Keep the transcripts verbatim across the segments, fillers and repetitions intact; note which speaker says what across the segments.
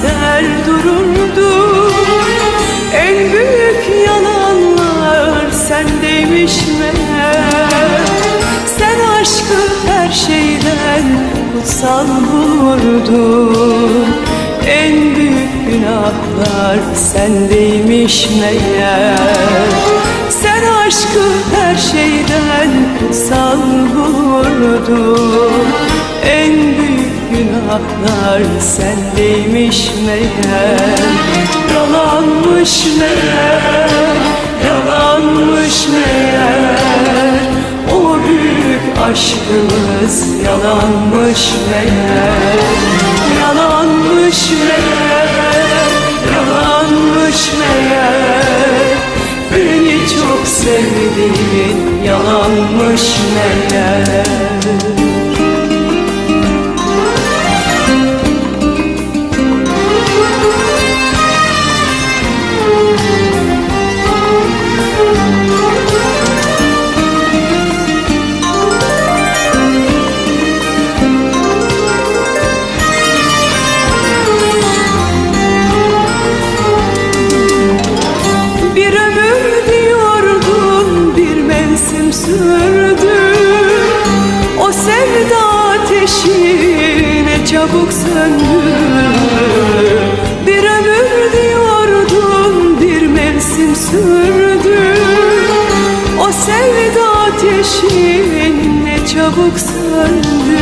Speaker 1: izler dururdum. En büyük yalanlar sendeymiş meğer. Sen aşkı her şeyden kutsal bulurdun. En büyük günahlar sendeymiş meğer. Sen aşkı her şeyden kutsal bulurdun. En büyük günahlar sendeymiş meğer. Yalanmış meğer, yalanmış meğer. O büyük aşkımız yalanmış meğer. Yalanmış meğer, yalanmış meğer. Beni çok sevdiğin yalanmış meğer. Sürdü. O sevda ateşi ne çabuk söndü. Bir ömür diyordun, bir mevsim sürdü. O sevda ateşi ne çabuk söndü.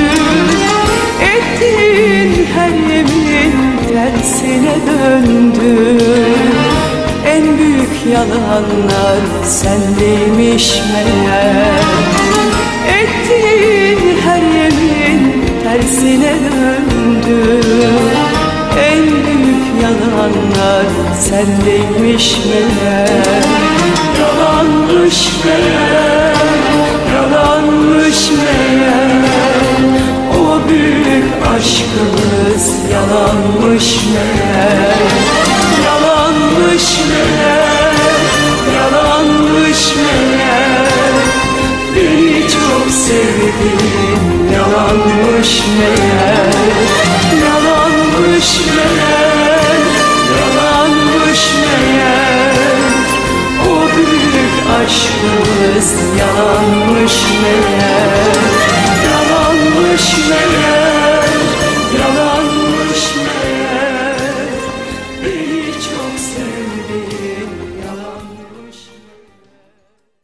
Speaker 1: Ettiğin her yemin tersine döndü. En büyük yalanlar sendeymiş meğer. Ettiğin her yemin tersine döndü. En büyük yalanlar sendeymiş meğer. Yalanmış meğer, yalanmış meğer. O büyük aşkımız yalanmış meğer. Yalanmış meğer, yalanmış meğer. Beni çok sevdin yalanmış meğer. Yalanmış meğer, yalanmış meğer. O büyük aşkımız yalanmış meğer. Yalanmış meğer.